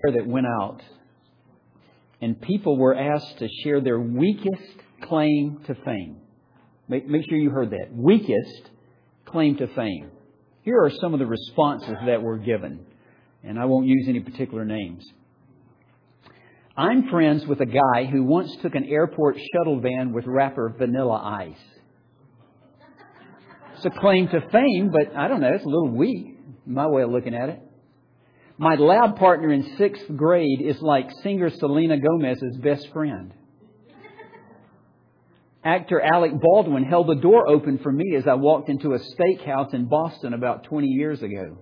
that went out, and people were asked to share their weakest claim to fame. Make sure you heard that. Weakest claim to fame. Here are some of the responses that were given, and I won't use any particular names. I'm friends with a guy who once took an airport shuttle van with rapper Vanilla Ice. It's a claim to fame, but I don't know, it's a little weak, my way of looking at it. My lab partner in 6th grade is like singer Selena Gomez's best friend. Actor Alec Baldwin held the door open for me as I walked into a steakhouse in Boston about 20 years ago.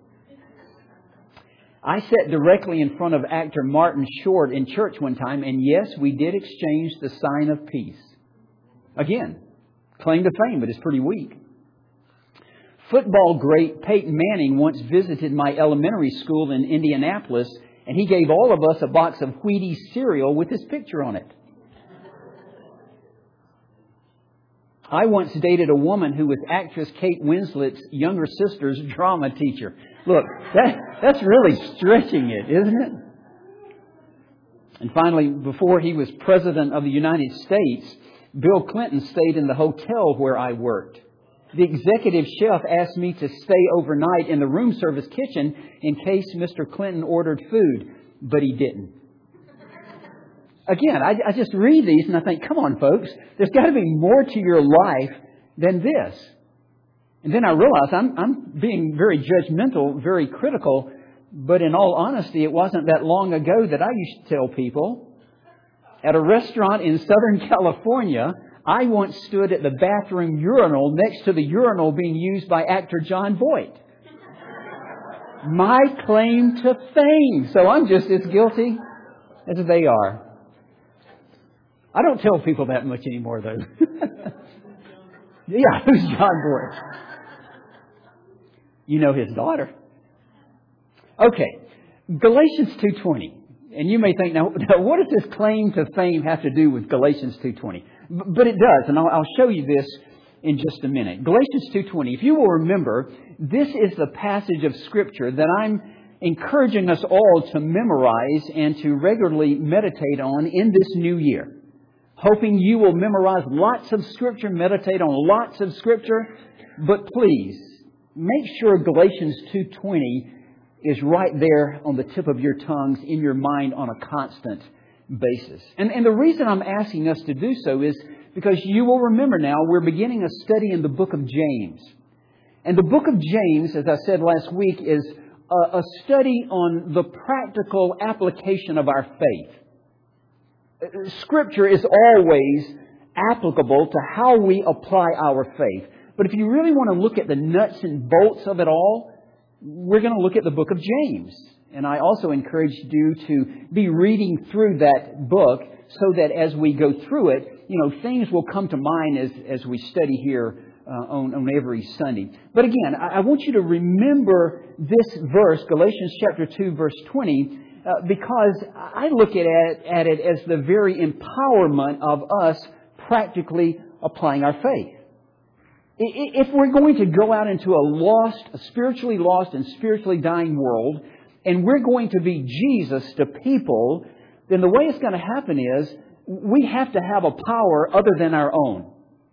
I sat directly in front of actor Martin Short in church one time, and yes, we did exchange the sign of peace. Again, claim to fame, but it's pretty weak. Football great Peyton Manning once visited my elementary school in Indianapolis, and he gave all of us a box of Wheaties cereal with his picture on it. I once dated a woman who was actress Kate Winslet's younger sister's drama teacher. Look, that's really stretching it, isn't it? And finally, before he was President of the United States, Bill Clinton stayed in the hotel where I worked. The executive chef asked me to stay overnight in the room service kitchen in case Mr. Clinton ordered food, but he didn't. Again, I just read these and I think, come on, folks, there's got to be more to your life than this. And then I realize I'm being very judgmental, very critical, but in all honesty, it wasn't that long ago that I used to tell people at a restaurant in Southern California, I once stood at the bathroom urinal next to the urinal being used by actor John Voight. My claim to fame. So I'm just as guilty as they are. I don't tell people that much anymore, though. Yeah, who's John Voight? You know his daughter. Okay, Galatians 2:20. And you may think, now what does this claim to fame have to do with Galatians 2:20? But it does, and I'll show you this in just a minute. Galatians 2:20, if you will remember, this is the passage of Scripture that I'm encouraging us all to memorize and to regularly meditate on in this new year. Hoping you will memorize lots of Scripture, meditate on lots of Scripture, but please, make sure Galatians 2:20 is right there on the tip of your tongues, in your mind on a constant basis. And the reason I'm asking us to do so is because you will remember now we're beginning a study in the book of James. And the book of James, as I said last week, is a study on the practical application of our faith. Scripture is always applicable to how we apply our faith. But if you really want to look at the nuts and bolts of it all, we're going to look at the book of James. And I also encourage you to be reading through that book so that as we go through it, things will come to mind as we study here on every Sunday. But again, I want you to remember this verse, Galatians chapter 2, verse 20, because I look at it as the very empowerment of us practically applying our faith. If we're going to go out into a spiritually lost and spiritually dying world, and we're going to be Jesus to people, then the way it's going to happen is we have to have a power other than our own.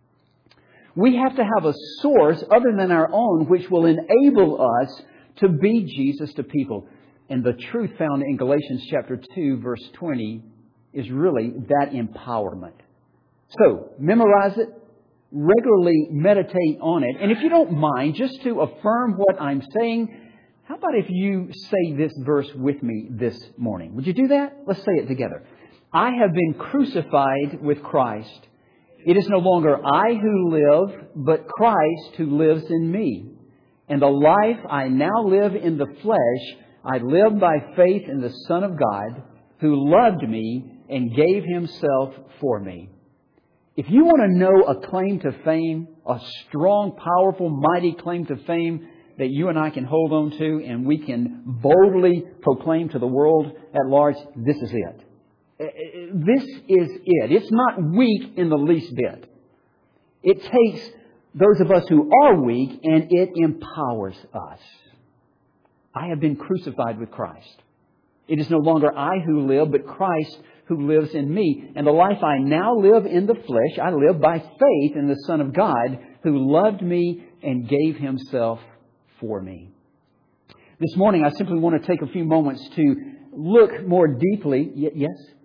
We have to have a source other than our own which will enable us to be Jesus to people. And the truth found in Galatians chapter 2, verse 20 is really that empowerment. So, memorize it. Regularly meditate on it. And if you don't mind, just to affirm what I'm saying, how about if you say this verse with me this morning? Would you do that? Let's say it together. I have been crucified with Christ. It is no longer I who live, but Christ who lives in me. And the life I now live in the flesh, I live by faith in the Son of God, who loved me and gave Himself for me. If you want to know a claim to fame, a strong, powerful, mighty claim to fame that you and I can hold on to and we can boldly proclaim to the world at large, this is it. This is it. It's not weak in the least bit. It takes those of us who are weak and it empowers us. I have been crucified with Christ. It is no longer I who live, but Christ who lives in me. And the life I now live in the flesh, I live by faith in the Son of God who loved me and gave Himself for me. This morning, I simply want to take a few moments to look more deeply. Yes?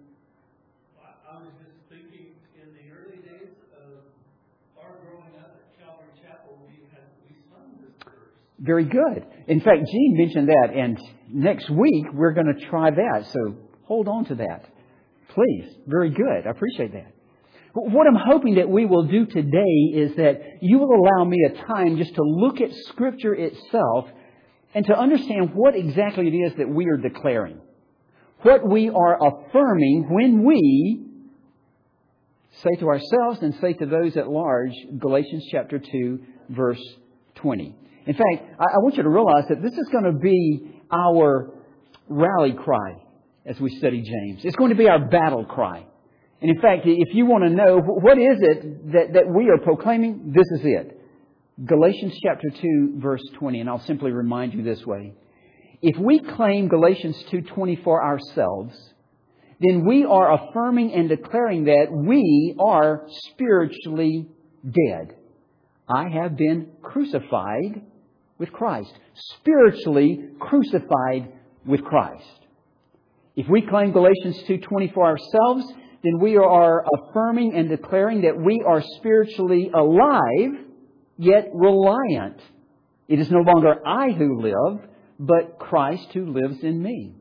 I was just thinking, in the early days of our growing up at Calvary Chapel, we sung this verse. Very good. In fact, Gene mentioned that, and next week we're going to try that. So hold on to that, please. Very good. I appreciate that. What I'm hoping that we will do today is that you will allow me a time just to look at Scripture itself and to understand what exactly it is that we are declaring. What we are affirming when we say to ourselves and say to those at large, Galatians chapter 2, verse 20. In fact, I want you to realize that this is going to be our rally cry as we study James. It's going to be our battle cry. And in fact, if you want to know what is it that we are proclaiming, this is it. Galatians chapter 2, verse 20. And I'll simply remind you this way. If we claim Galatians 2:20 for ourselves, then we are affirming and declaring that we are spiritually dead. I have been crucified with Christ. Spiritually crucified with Christ. If we claim Galatians 2:20 for ourselves, then we are affirming and declaring that we are spiritually alive, yet reliant. It is no longer I who live, but Christ who lives in me.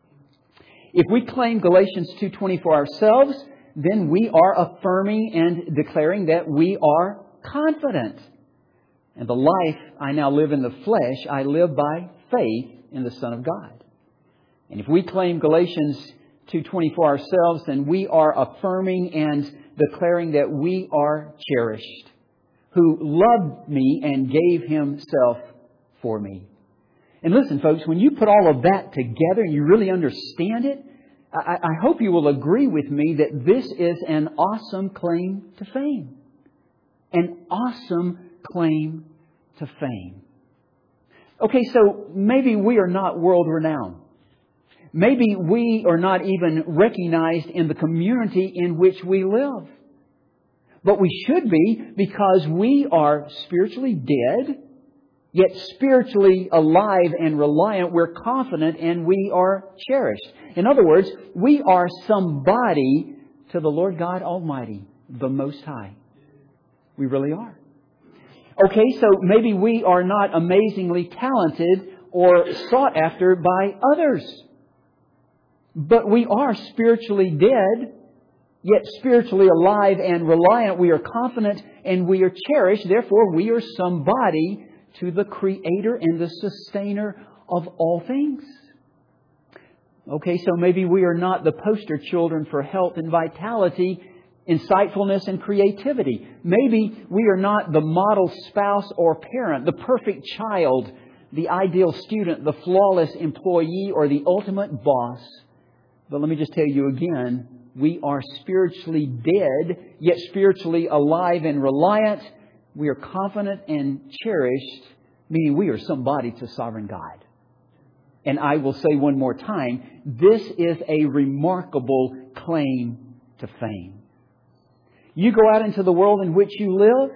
If we claim Galatians 2:20 for ourselves, then we are affirming and declaring that we are confident. And the life I now live in the flesh, I live by faith in the Son of God. And if we claim Galatians 2:20 for ourselves, then we are affirming and declaring that we are cherished, who loved me and gave Himself for me. And listen, folks, when you put all of that together and you really understand it, I hope you will agree with me that this is an awesome claim to fame. An awesome claim to fame. Okay, so maybe we are not world renowned. Maybe we are not even recognized in the community in which we live. But we should be, because we are spiritually dead, yet spiritually alive and reliant. We're confident and we are cherished. In other words, we are somebody to the Lord God Almighty, the Most High. We really are. Okay, so maybe we are not amazingly talented or sought after by others. But we are spiritually dead, yet spiritually alive and reliant. We are confident and we are cherished. Therefore, we are somebody to the Creator and the Sustainer of all things. Okay, so maybe we are not the poster children for health and vitality, insightfulness and creativity. Maybe we are not the model spouse or parent, the perfect child, the ideal student, the flawless employee, or the ultimate boss. But let me just tell you again, we are spiritually dead, yet spiritually alive and reliant. We are confident and cherished, meaning we are somebody to sovereign God. And I will say one more time, this is a remarkable claim to fame. You go out into the world in which you live,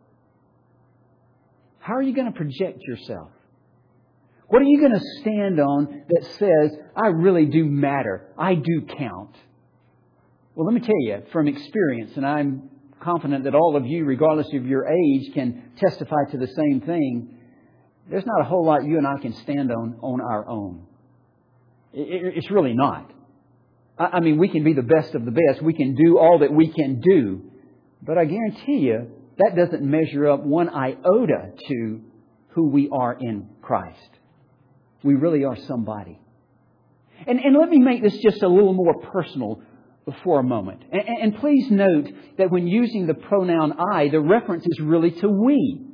how are you going to project yourself? What are you going to stand on that says, I really do matter, I do count? Well, let me tell you from experience, and I'm confident that all of you, regardless of your age, can testify to the same thing. There's not a whole lot you and I can stand on our own. It's really not. I mean, we can be the best of the best. We can do all that we can do. But I guarantee you, that doesn't measure up one iota to who we are in Christ. We really are somebody. And let me make this just a little more personal for a moment. And please note that when using the pronoun I, the reference is really to we.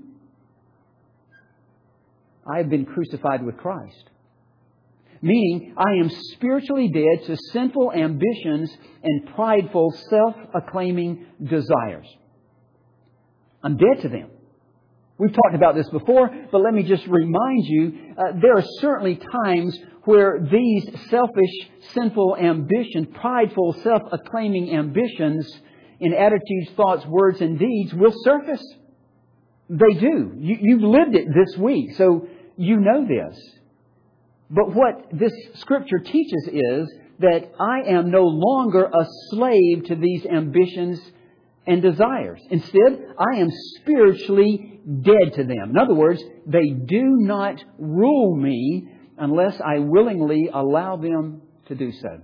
I have been crucified with Christ. Meaning, I am spiritually dead to sinful ambitions and prideful, self-acclaiming desires. I'm dead to them. We've talked about this before, but let me just remind you, there are certainly times where these selfish, sinful ambitions, prideful, self-acclaiming ambitions in attitudes, thoughts, words, and deeds will surface. They do. You've lived it this week, so you know this. But what this Scripture teaches is that I am no longer a slave to these ambitions and desires. Instead, I am spiritually dead to them. In other words, they do not rule me unless I willingly allow them to do so.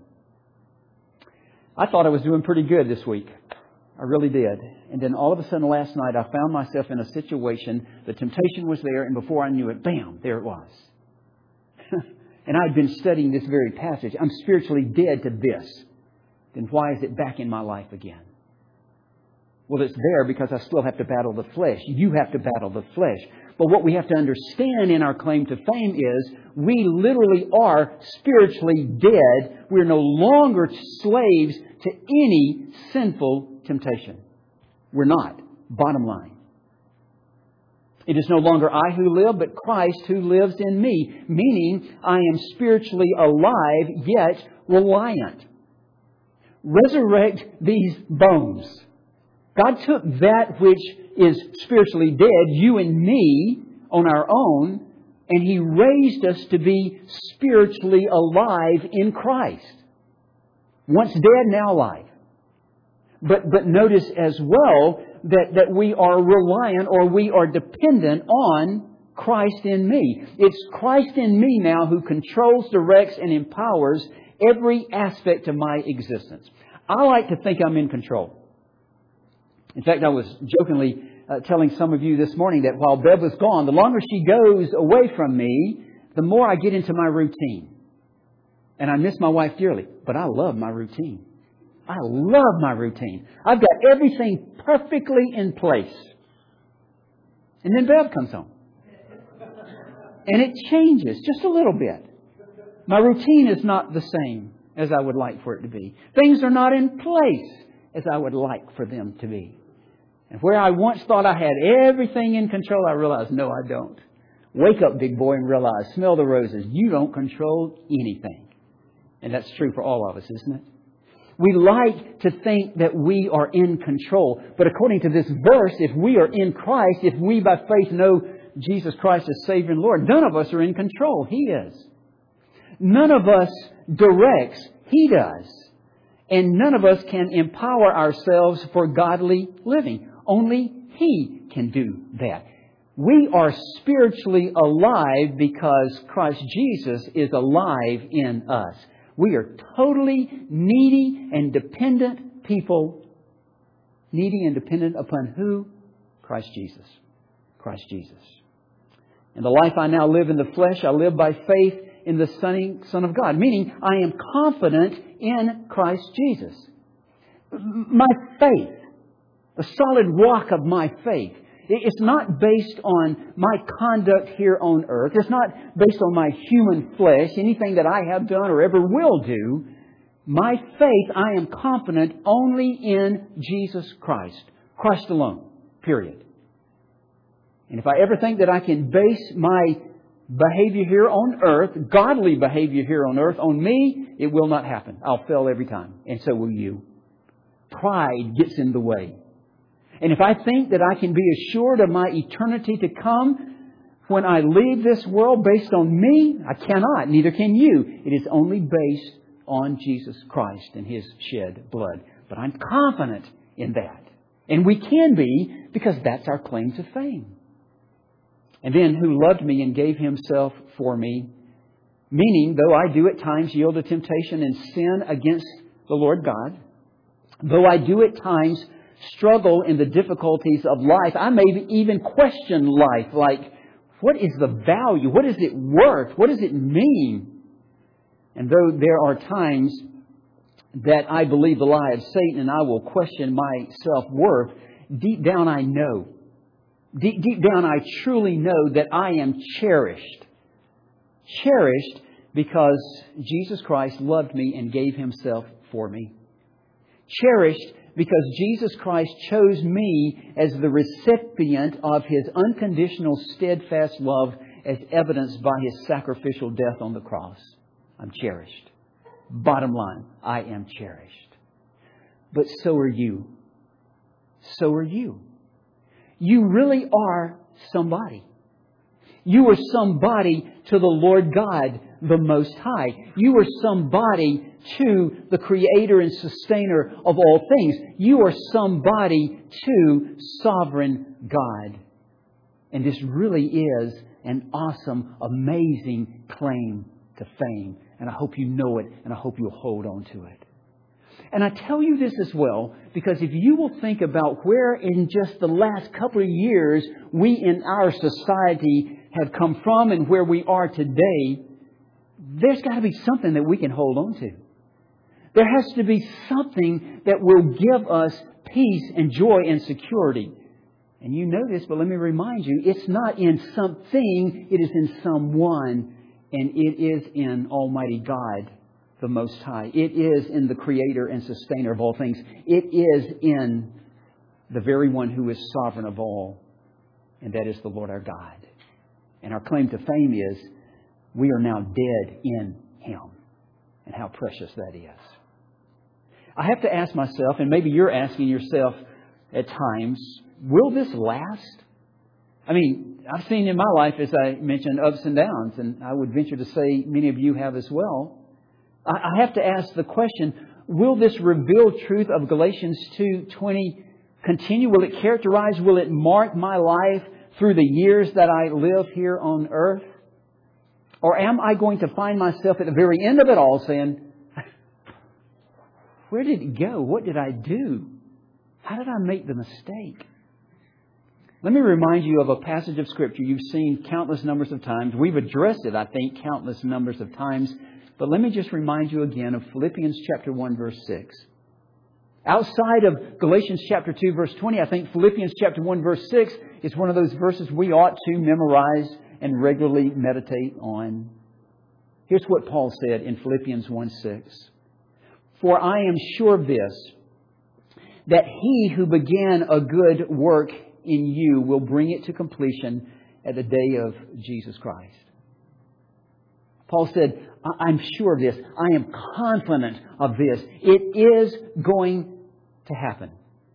I thought I was doing pretty good this week. I really did. And then all of a sudden last night I found myself in a situation, the temptation was there, and before I knew it, bam, there it was. And I'd been studying this very passage. I'm spiritually dead to this. Then why is it back in my life again? Well, it's there because I still have to battle the flesh. You have to battle the flesh. But what we have to understand in our claim to fame is we literally are spiritually dead. We're no longer slaves to any sinful temptation. We're not. Bottom line. It is no longer I who live, but Christ who lives in me. Meaning, I am spiritually alive, yet reliant. Resurrect these bones. God took that which is spiritually dead, you and me, on our own, and He raised us to be spiritually alive in Christ. Once dead, now alive. But notice as well that we are reliant or we are dependent on Christ in me. It's Christ in me now who controls, directs, and empowers every aspect of my existence. I like to think I'm in control. In fact, I was jokingly telling some of you this morning that while Bev was gone, the longer she goes away from me, the more I get into my routine. And I miss my wife dearly, but I love my routine. I love my routine. I've got everything perfectly in place. And then Bev comes home. And it changes just a little bit. My routine is not the same as I would like for it to be. Things are not in place as I would like for them to be. And where I once thought I had everything in control, I realized, no, I don't. Wake up, big boy, and realize, smell the roses. You don't control anything. And that's true for all of us, isn't it? We like to think that we are in control. But according to this verse, if we are in Christ, if we by faith know Jesus Christ as Savior and Lord, none of us are in control. He is. None of us directs. He does. And none of us can empower ourselves for godly living. Only He can do that. We are spiritually alive because Christ Jesus is alive in us. We are totally needy and dependent people. Needy and dependent upon who? Christ Jesus. Christ Jesus. And the life I now live in the flesh, I live by faith in the Son of God. Meaning, I am confident in Christ Jesus. My faith, the solid rock of my faith, it's not based on my conduct here on earth. It's not based on my human flesh, anything that I have done or ever will do. My faith, I am confident only in Jesus Christ. Christ alone. Period. And if I ever think that I can base my behavior here on earth, godly behavior here on earth, on me, it will not happen. I'll fail every time. And so will you. Pride gets in the way. And if I think that I can be assured of my eternity to come when I leave this world based on me, I cannot. Neither can you. It is only based on Jesus Christ and His shed blood. But I'm confident in that. And we can be because that's our claim to fame. And then who loved me and gave Himself for me. Meaning, though I do at times yield to temptation and sin against the Lord God, though I do at times struggle in the difficulties of life, I may even question life, like, what is the value? What is it worth? What does it mean? And though there are times that I believe the lie of Satan and I will question my self-worth, deep down I know. Deep down I truly know that I am cherished. Cherished because Jesus Christ loved me and gave Himself for me. Cherished because Jesus Christ chose me as the recipient of His unconditional, steadfast love as evidenced by His sacrificial death on the cross. I'm cherished. Bottom line, I am cherished. But so are you. So are you. You really are somebody. You are somebody to the Lord God, the Most High. You are somebody to the Creator and Sustainer of all things. You are somebody to Sovereign God. And this really is an awesome, amazing claim to fame. And I hope you know it, and I hope you'll hold on to it. And I tell you this as well, because if you will think about where in just the last couple of years we in our society have come from and where we are today, there's got to be something that we can hold on to. There has to be something that will give us peace and joy and security. And you know this, but let me remind you, it's not in something, it is in someone, and it is in Almighty God, the Most High. It is in the Creator and Sustainer of all things. It is in the very one who is sovereign of all, and that is the Lord our God. And our claim to fame is, we are now dead in Him. And how precious that is. I have to ask myself, and maybe you're asking yourself at times, will this last? I mean, I've seen in my life, as I mentioned, ups and downs, and I would venture to say many of you have as well. I have to ask the question, will this revealed truth of Galatians 2:20 continue? Will it characterize, will it mark my life through the years that I live here on earth? Or am I going to find myself at the very end of it all saying, where did it go? What did I do? How did I make the mistake? Let me remind you of a passage of Scripture you've seen countless numbers of times. We've addressed it, I think, countless numbers of times. But let me just remind you again of Philippians chapter 1, verse 6. Outside of Galatians chapter 2, verse 20, I think Philippians chapter 1, verse 6 is one of those verses we ought to memorize and regularly meditate on. Here's what Paul said in Philippians 1:6. For I am sure of this, that He who began a good work in you will bring it to completion at the day of Jesus Christ. Paul said, I'm sure of this. I am confident of this. It is going to happen.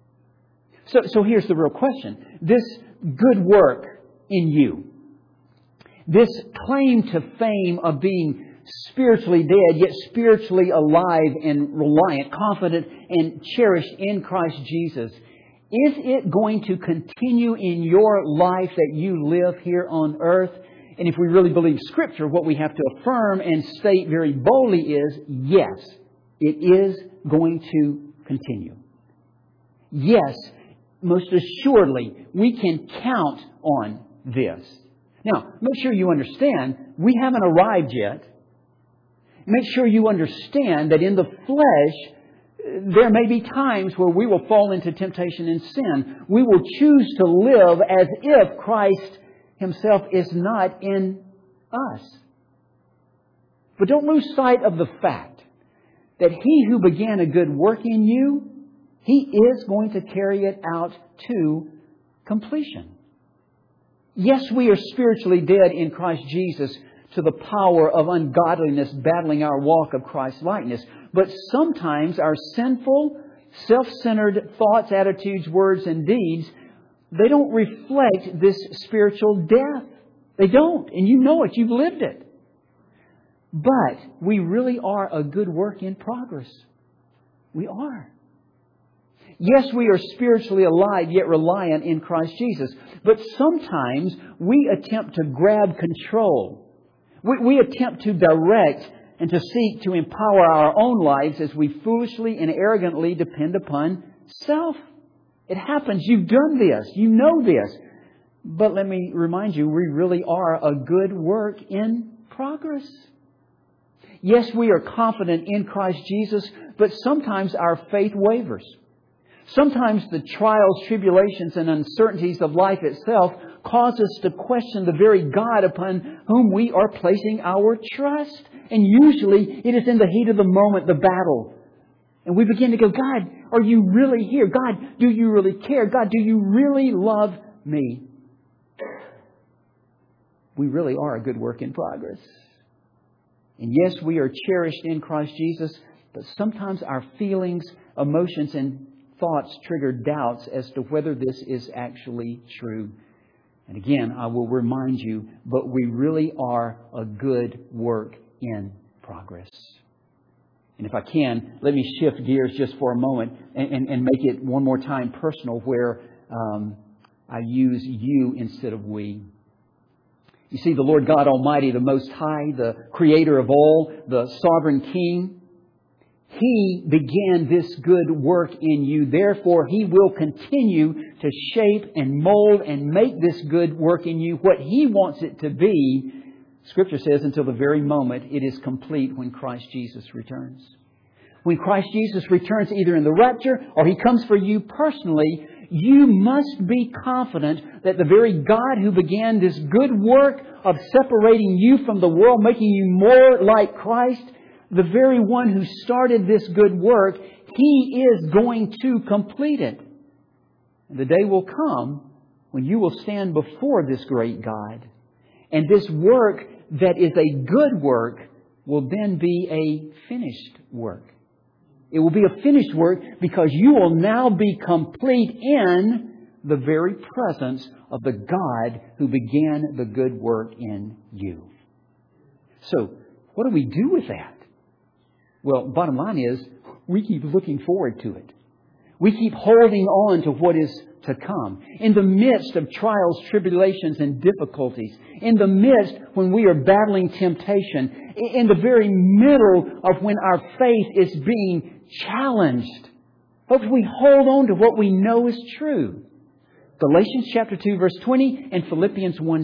So here's the real question. This good work in you, this claim to fame of being spiritually dead, yet spiritually alive and reliant, confident and cherished in Christ Jesus, is it going to continue in your life that you live here on earth? And if we really believe Scripture, what we have to affirm and state very boldly is, yes, it is going to continue. Yes, most assuredly, we can count on this. Now, make sure you understand, we haven't arrived yet. Make sure you understand that in the flesh, there may be times where we will fall into temptation and sin. We will choose to live as if Christ Himself is not in us. But don't lose sight of the fact that He who began a good work in you, He is going to carry it out to completion. Yes, we are spiritually dead in Christ Jesus to the power of ungodliness battling our walk of Christ-likeness. But sometimes our sinful, self-centered thoughts, attitudes, words, and deeds, they don't reflect this spiritual death. They don't. And you know it. You've lived it. But we really are a good work in progress. We are. Yes, we are spiritually alive, yet reliant in Christ Jesus. But sometimes we attempt to grab control. We attempt to direct and to seek to empower our own lives as we foolishly and arrogantly depend upon self. It happens. You've done this. You know this. But let me remind you, we really are a good work in progress. Yes, we are confident in Christ Jesus, but sometimes our faith wavers. Sometimes the trials, tribulations, and uncertainties of life itself cause us to question the very God upon whom we are placing our trust. And usually it is in the heat of the moment, the battle. And we begin to go, God, are you really here? God, do you really care? God, do you really love me? We really are a good work in progress. And yes, we are cherished in Christ Jesus, but sometimes our feelings, emotions, and thoughts trigger doubts as to whether this is actually true. And again, I will remind you, but we really are a good work in progress. And if I can, let me shift gears just for a moment and make it one more time personal, where I use you instead of we. You see, the Lord God Almighty, the Most High, the Creator of all, the Sovereign King, He began this good work in you. Therefore, He will continue to shape and mold and make this good work in you what He wants it to be. Scripture says until the very moment it is complete when Christ Jesus returns. When Christ Jesus returns either in the rapture or He comes for you personally, you must be confident that the very God who began this good work of separating you from the world, making you more like Christ, the very one who started this good work, He is going to complete it. And the day will come when you will stand before this great God. And this work that is a good work will then be a finished work. It will be a finished work because you will now be complete in the very presence of the God who began the good work in you. So, what do we do with that? Well, bottom line is, we keep looking forward to it. We keep holding on to what is to come. In the midst of trials, tribulations, and difficulties, in the midst when we are battling temptation, in the very middle of when our faith is being challenged, folks, we hold on to what we know is true. Galatians chapter 2 verse 20 and Philippians 1:6.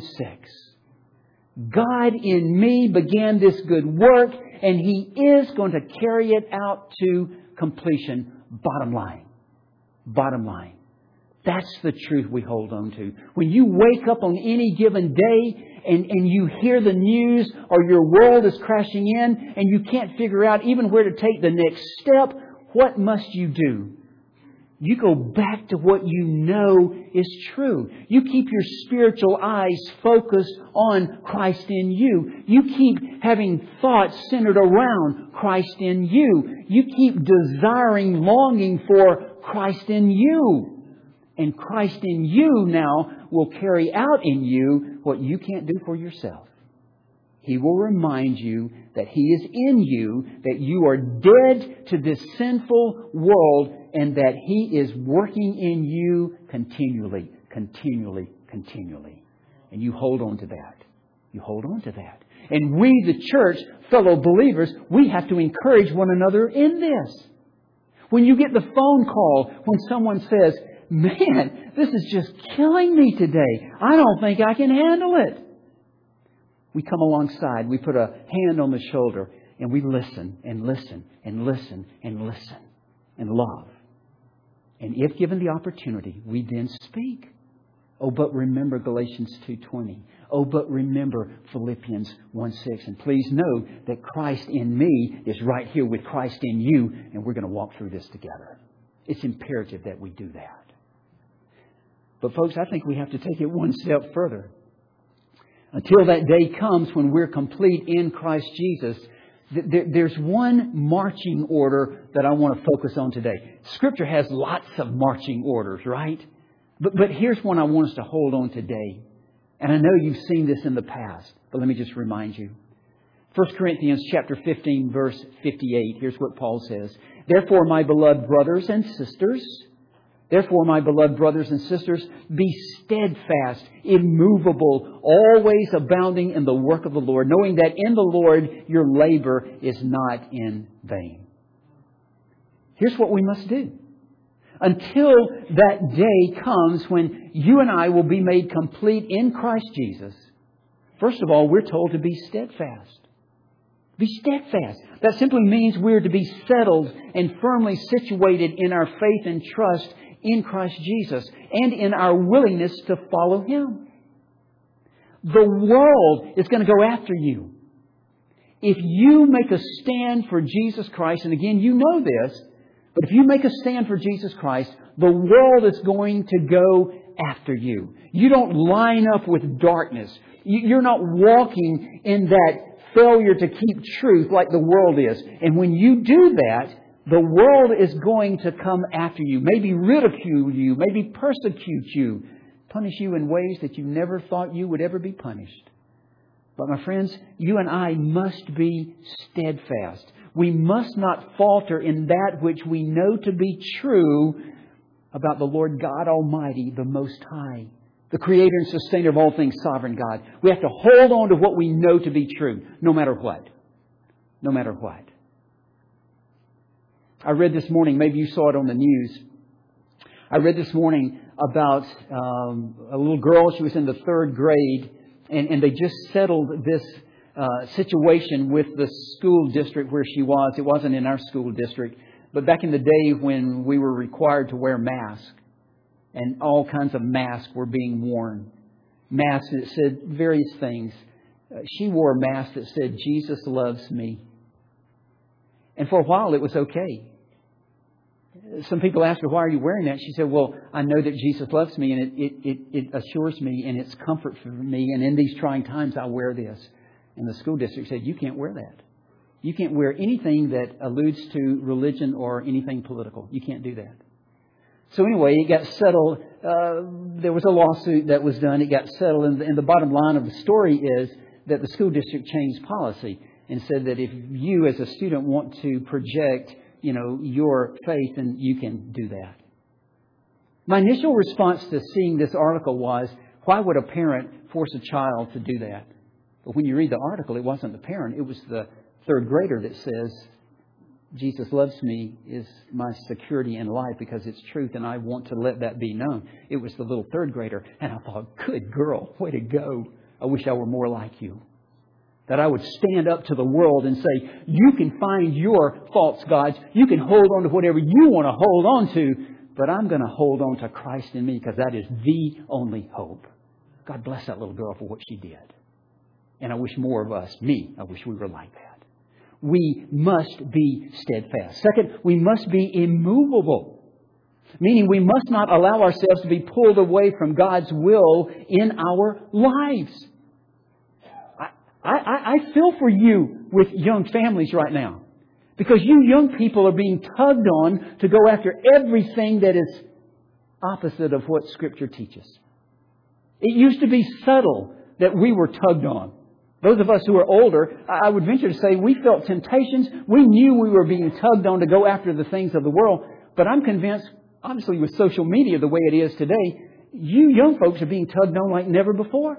God in me began this good work, and He is going to carry it out to completion. Bottom line. Bottom line. That's the truth we hold on to. When you wake up on any given day and you hear the news, or your world is crashing in and you can't figure out even where to take the next step, what must you do? You go back to what you know is true. You keep your spiritual eyes focused on Christ in you. You keep having thoughts centered around Christ in you. You keep desiring, longing for Christ in you. And Christ in you now will carry out in you what you can't do for yourself. He will remind you that He is in you, that you are dead to this sinful world, and that He is working in you continually, continually, continually. And you hold on to that. You hold on to that. And we, the church, fellow believers, we have to encourage one another in this. When you get the phone call, when someone says, "Man, this is just killing me today. I don't think I can handle it." We come alongside, we put a hand on the shoulder, and we listen and listen and listen and listen and love. And if given the opportunity, we then speak. Oh, but remember Galatians 2:20. Oh, but remember Philippians 1:6. And please know that Christ in me is right here with Christ in you, and we're going to walk through this together. It's imperative that we do that. But folks, I think we have to take it one step further. Until that day comes when we're complete in Christ Jesus, there's one marching order that I want to focus on today. Scripture has lots of marching orders, right? But here's one I want us to hold on today. And I know you've seen this in the past, but let me just remind you. 1 Corinthians chapter 15, verse 58. Here's what Paul says. Therefore, my beloved brothers and sisters, be steadfast, immovable, always abounding in the work of the Lord, knowing that in the Lord your labor is not in vain. Here's what we must do. Until that day comes when you and I will be made complete in Christ Jesus, first of all, we're told to be steadfast. Be steadfast. That simply means we're to be settled and firmly situated in our faith and trust in Christ Jesus and in our willingness to follow Him. The world is going to go after you. If you make a stand for Jesus Christ, and again, you know this, but if you make a stand for Jesus Christ, the world is going to go after you. You don't line up with darkness. You're not walking in that failure to keep truth like the world is. And when you do that, the world is going to come after you, maybe ridicule you, maybe persecute you, punish you in ways that you never thought you would ever be punished. But my friends, you and I must be steadfast. We must not falter in that which we know to be true about the Lord God Almighty, the Most High, the Creator and Sustainer of all things, Sovereign God. We have to hold on to what we know to be true, no matter what. No matter what. I read this morning, maybe you saw it on the news. I read this morning about a little girl. She was in the 3rd grade, and they just settled this situation with the school district where she was. It wasn't in our school district, but back in the day when we were required to wear masks, and all kinds of masks were being worn. Masks that said various things. She wore a mask that said, "Jesus loves me." And for a while it was okay. Some people asked her, "Why are you wearing that?" She said, "Well, I know that Jesus loves me, and it assures me, and it's comfort for me. And in these trying times, I wear this." And the school district said, "You can't wear that. You can't wear anything that alludes to religion or anything political. You can't do that." So anyway, it got settled. There was a lawsuit that was done. It got settled. And the bottom line of the story is that the school district changed policy and said that if you as a student want to project, your faith, then you can do that. My initial response to seeing this article was, why would a parent force a child to do that? But when you read the article, it wasn't the parent. It was the 3rd grader that says, "Jesus loves me is my security in life because it's truth, and I want to let that be known." It was the little 3rd grader. And I thought, good girl, way to go. I wish I were more like you. That I would stand up to the world and say, you can find your false gods. You can hold on to whatever you want to hold on to. But I'm going to hold on to Christ in me because that is the only hope. God bless that little girl for what she did. And I wish more of us, I wish we were like that. We must be steadfast. Second, we must be immovable. Meaning we must not allow ourselves to be pulled away from God's will in our lives. I feel for you with young families right now. Because you young people are being tugged on to go after everything that is opposite of what Scripture teaches. It used to be subtle that we were tugged on. Those of us who are older, I would venture to say we felt temptations. We knew we were being tugged on to go after the things of the world. But I'm convinced, obviously with social media the way it is today, you young folks are being tugged on like never before.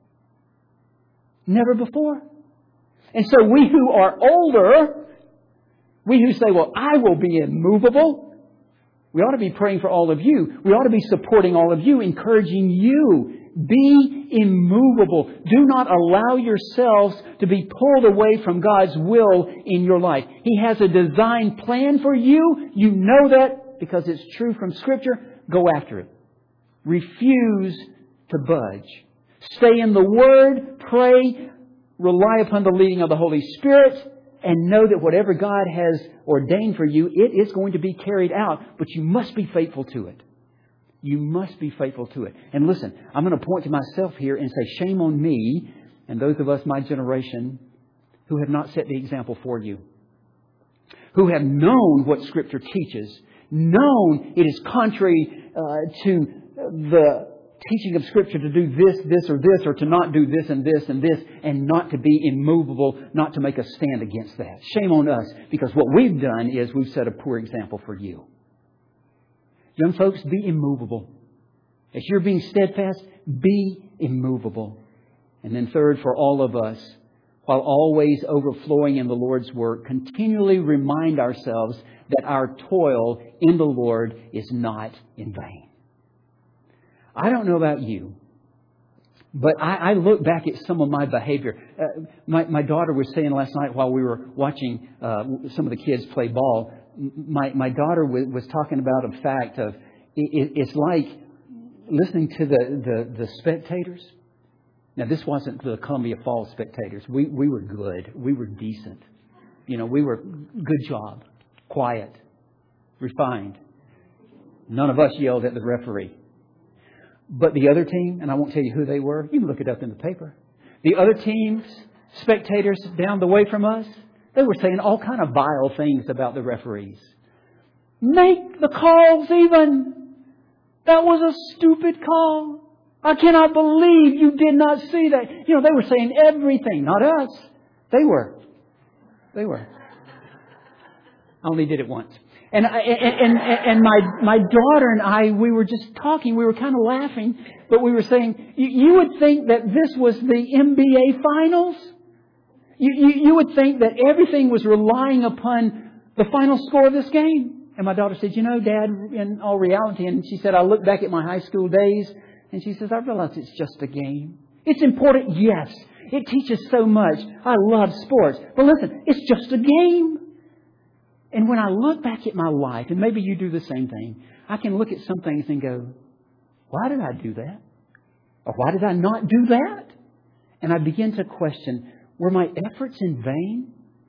Never before. And so we who are older, we who say, well, I will be immovable. We ought to be praying for all of you. We ought to be supporting all of you, encouraging you. Be immovable. Do not allow yourselves to be pulled away from God's will in your life. He has a design plan for you. You know that because it's true from Scripture. Go after it. Refuse to budge. Stay in the Word. Pray. Rely upon the leading of the Holy Spirit. And know that whatever God has ordained for you, it is going to be carried out. But you must be faithful to it. You must be faithful to it. And listen, I'm going to point to myself here and say, shame on me and those of us, my generation, who have not set the example for you. Who have known what Scripture teaches. Known it is contrary to the teaching of Scripture to do this, or to not do this, and not to be immovable, not to make a stand against that. Shame on us, because what we've done is we've set a poor example for you. Young folks, be immovable. As you're being steadfast, be immovable. And then third, for all of us, while always overflowing in the Lord's work, continually remind ourselves that our toil in the Lord is not in vain. I don't know about you, but I look back at some of my behavior. My daughter was saying last night while we were watching some of the kids play ball, my daughter was talking about a fact of it's like listening to the spectators. Now, this wasn't the Columbia Falls spectators. We were good. We were decent. We were good job, quiet, refined. None of us yelled at the referee. But the other team, and I won't tell you who they were. You can look it up in the paper. The other teams spectators down the way from us, they were saying all kind of vile things about the referees. Make the calls even. That was a stupid call. I cannot believe you did not see that. You know, they were saying everything, not us. They were. I only did it once. And my daughter and I, we were just talking. We were kind of laughing, but we were saying, you would think that this was the NBA Finals. You would think that everything was relying upon the final score of this game. And my daughter said, you know, Dad, in all reality, and she said, I look back at my high school days, and she says, I realize it's just a game. It's important, yes. It teaches so much. I love sports. But listen, it's just a game. And when I look back at my life, and maybe you do the same thing, I can look at some things and go, why did I do that? Or why did I not do that? And I begin to question, were my efforts in vain?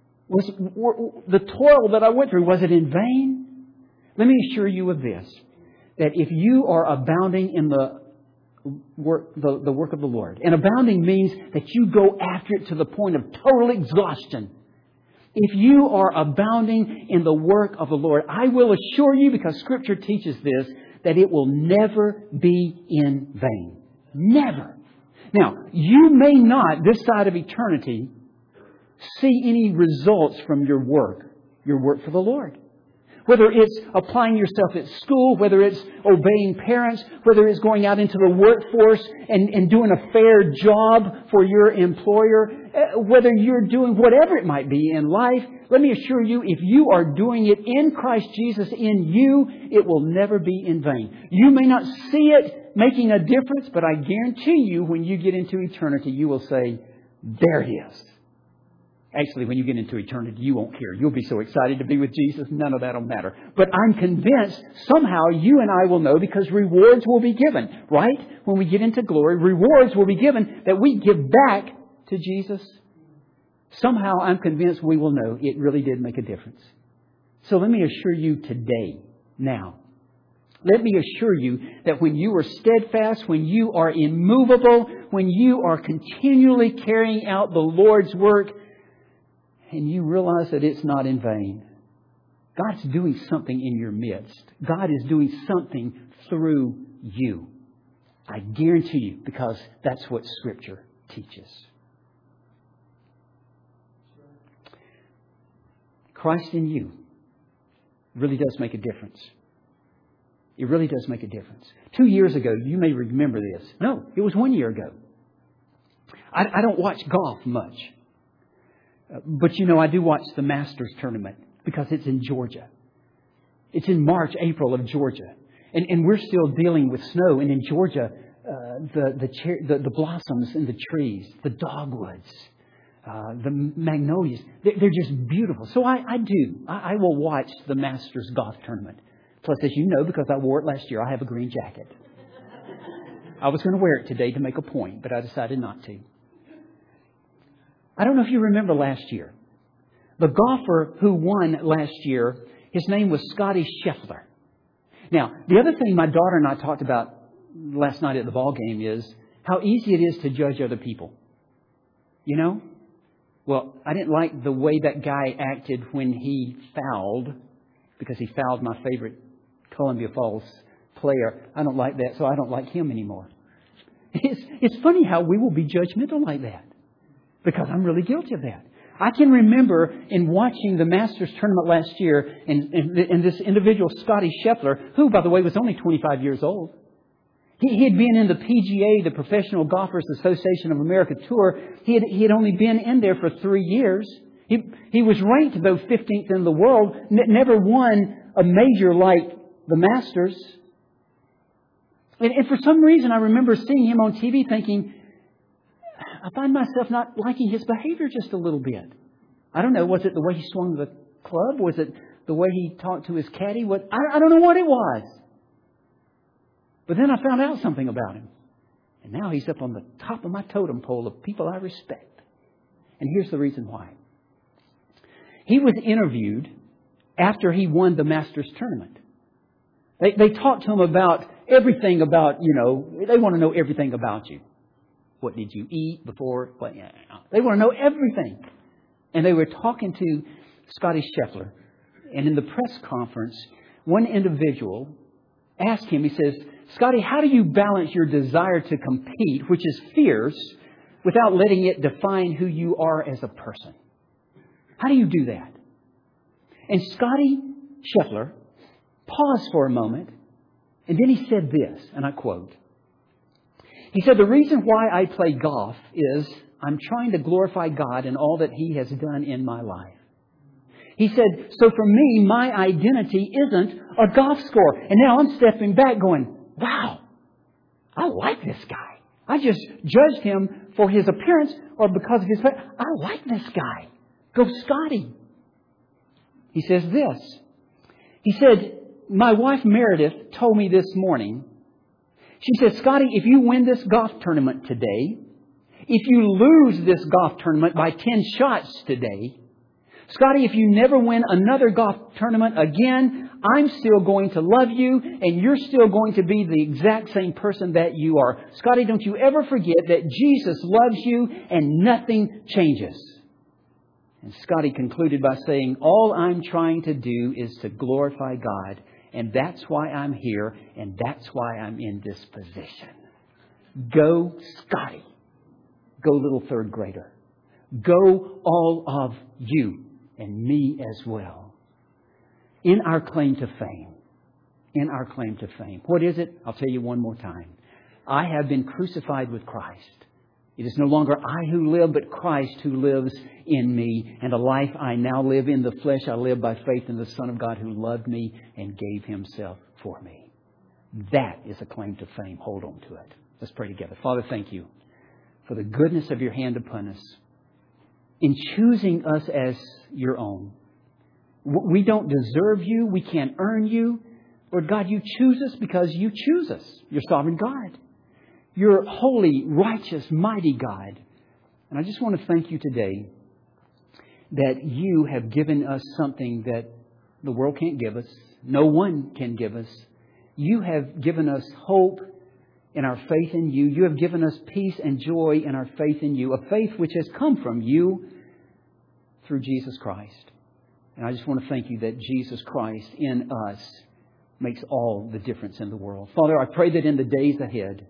Were the toil that I went through, was it in vain? Let me assure you of this, that if you are abounding in the work of the Lord, and abounding means that you go after it to the point of total exhaustion. If you are abounding in the work of the Lord, I will assure you, because Scripture teaches this, that it will never be in vain. Never. Now, you may not, this side of eternity, see any results from your work for the Lord. Whether it's applying yourself at school, whether it's obeying parents, whether it's going out into the workforce and doing a fair job for your employer, whether you're doing whatever it might be in life, let me assure you, if you are doing it in Christ Jesus in you, it will never be in vain. You may not see it making a difference, but I guarantee you when you get into eternity, you will say, there it is. Actually, when you get into eternity, you won't care. You'll be so excited to be with Jesus, none of that will matter. But I'm convinced somehow you and I will know, because rewards will be given, right? When we get into glory, rewards will be given that we give back to Jesus. Somehow I'm convinced we will know it really did make a difference. So let me assure you today, now, let me assure you that when you are steadfast, when you are immovable, when you are continually carrying out the Lord's work, and you realize that it's not in vain. God's doing something in your midst. God is doing something through you. I guarantee you, because that's what Scripture teaches. Christ in you really does make a difference. It really does make a difference. 2 years ago, you may remember this. No, it was 1 year ago. I don't watch golf much. But you know, I do watch the Masters tournament because it's in Georgia. It's in March, April of Georgia. And we're still dealing with snow. And in Georgia, the blossoms in the trees, the dogwoods, the magnolias, they're just beautiful. So I will watch the Masters golf tournament. Plus, as you know, because I wore it last year, I have a green jacket. I was going to wear it today to make a point, but I decided not to. I don't know if you remember last year. The golfer who won last year, his name was Scotty Scheffler. Now, the other thing my daughter and I talked about last night at the ball game is how easy it is to judge other people. You know? Well, I didn't like the way that guy acted when he fouled, because he fouled my favorite Columbia Falls player. I don't like that, so I don't like him anymore. It's funny how we will be judgmental like that. Because I'm really guilty of that. I can remember in watching the Masters tournament last year, and this individual, Scotty Scheffler, who, by the way, was only 25 years old. He had been in the PGA, the Professional Golfers Association of America Tour. He had only been in there for 3 years. He was ranked, though, 15th in the world, never won a major like the Masters. And for some reason, I remember seeing him on TV thinking, I find myself not liking his behavior just a little bit. I don't know. Was it the way he swung the club? Was it the way he talked to his caddy? I don't know what it was. But then I found out something about him. And now he's up on the top of my totem pole of people I respect. And here's the reason why. He was interviewed after he won the Masters tournament. They talked to him about everything about, they want to know everything about you. What did you eat before? They want to know everything. And they were talking to Scotty Scheffler. And in the press conference, one individual asked him, he says, Scotty, how do you balance your desire to compete, which is fierce, without letting it define who you are as a person? How do you do that? And Scotty Scheffler paused for a moment, and then he said this, and I quote, he said, the reason why I play golf is I'm trying to glorify God in all that He has done in my life. He said, so for me, my identity isn't a golf score. And now I'm stepping back going, wow, I like this guy. I just judged him for his appearance or because of his face. I like this guy. Go Scotty. He says this. He said, my wife Meredith told me this morning. She said, Scotty, if you win this golf tournament today, if you lose this golf tournament by 10 shots today, Scotty, if you never win another golf tournament again, I'm still going to love you and you're still going to be the exact same person that you are. Scotty, don't you ever forget that Jesus loves you and nothing changes. And Scotty concluded by saying, all I'm trying to do is to glorify God. And that's why I'm here. And that's why I'm in this position. Go, Scotty. Go, little third grader. Go, all of you. And me as well. In our claim to fame. In our claim to fame. What is it? I'll tell you one more time. I have been crucified with Christ. It is no longer I who live, but Christ who lives in me. And the life I now live in the flesh, I live by faith in the Son of God who loved me and gave Himself for me. That is a claim to fame. Hold on to it. Let's pray together. Father, thank You for the goodness of Your hand upon us in choosing us as Your own. We don't deserve You. We can't earn You. Lord God, You choose us because You choose us. You're sovereign God. You're holy, righteous, mighty God. And I just want to thank You today that You have given us something that the world can't give us. No one can give us. You have given us hope in our faith in You. You have given us peace and joy in our faith in You. A faith which has come from You through Jesus Christ. And I just want to thank You that Jesus Christ in us makes all the difference in the world. Father, I pray that in the days ahead,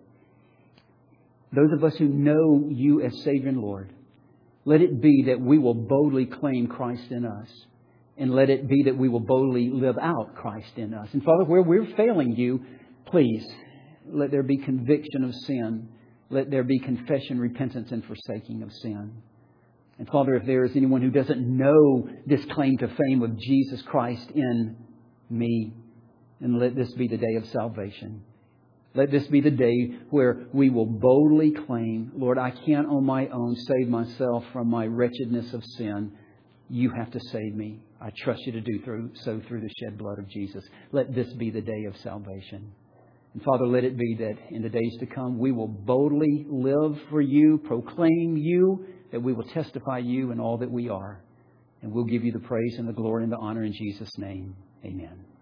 those of us who know You as Savior and Lord, let it be that we will boldly claim Christ in us. And let it be that we will boldly live out Christ in us. And Father, where we're failing You, please, let there be conviction of sin. Let there be confession, repentance, and forsaking of sin. And Father, if there is anyone who doesn't know this claim to fame of Jesus Christ in me, then let this be the day of salvation. Let this be the day where we will boldly claim, Lord, I can't on my own save myself from my wretchedness of sin. You have to save me. I trust You to do so through the shed blood of Jesus. Let this be the day of salvation. And Father, let it be that in the days to come, we will boldly live for You, proclaim You, that we will testify You in all that we are. And we'll give You the praise and the glory and the honor in Jesus' name. Amen.